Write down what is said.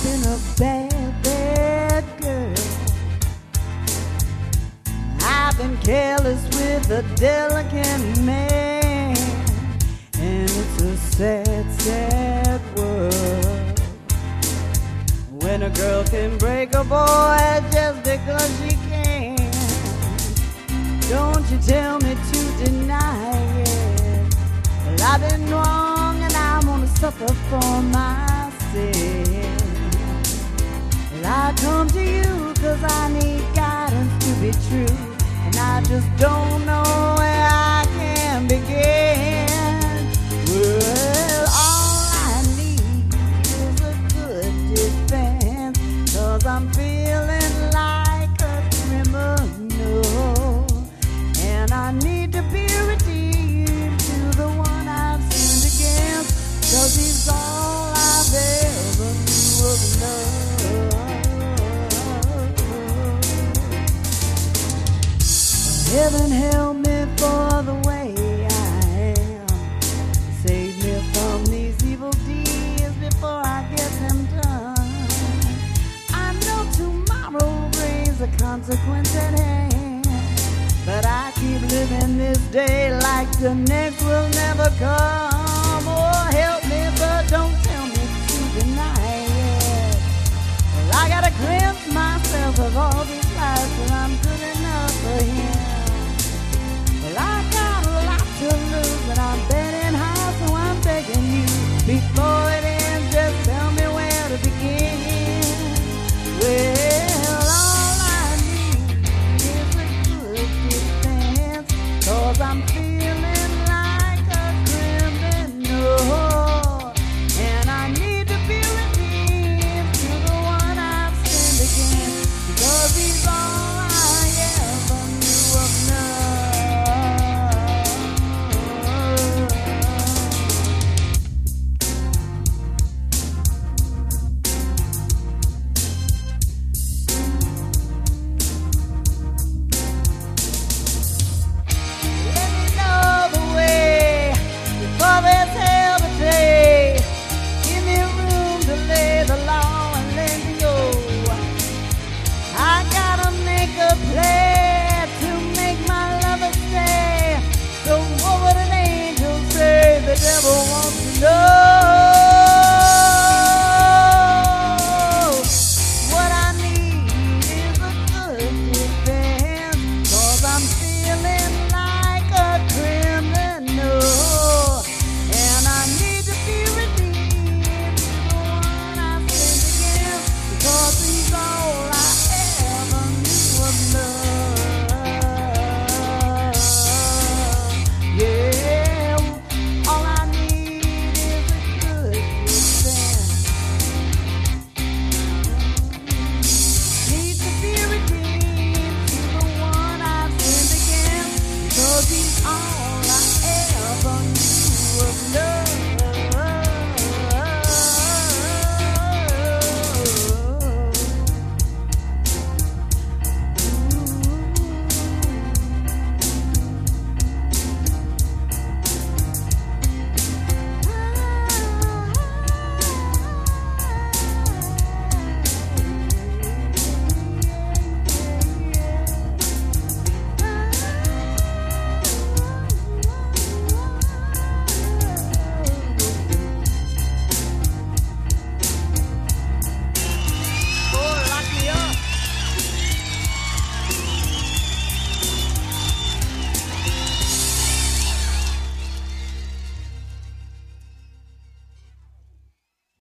been a bad, bad girl. I've been careless with a delicate man, and it's a sad, sad world when a girl can break a boy just because she can. Don't you tell me to deny it. Well, I've been wrong and I'm gonna suffer for my sin. Well, I come to you 'cause I need guidance to be true, and I just don't know where I can begin. Well, all I need is a good defense, 'cause I'm feeling like a criminal, and I need to be redeemed to the one I've sinned against, 'cause he's all I've ever knew of love. Heaven help me for the way I am. Save me from these evil deeds before I get them done. I know tomorrow brings a consequence at hand, but I keep living this day like the next will never come. Oh, help me, but don't tell me to deny it. Well, I gotta cleanse myself of all these lies, 'cause I'm good enough for him.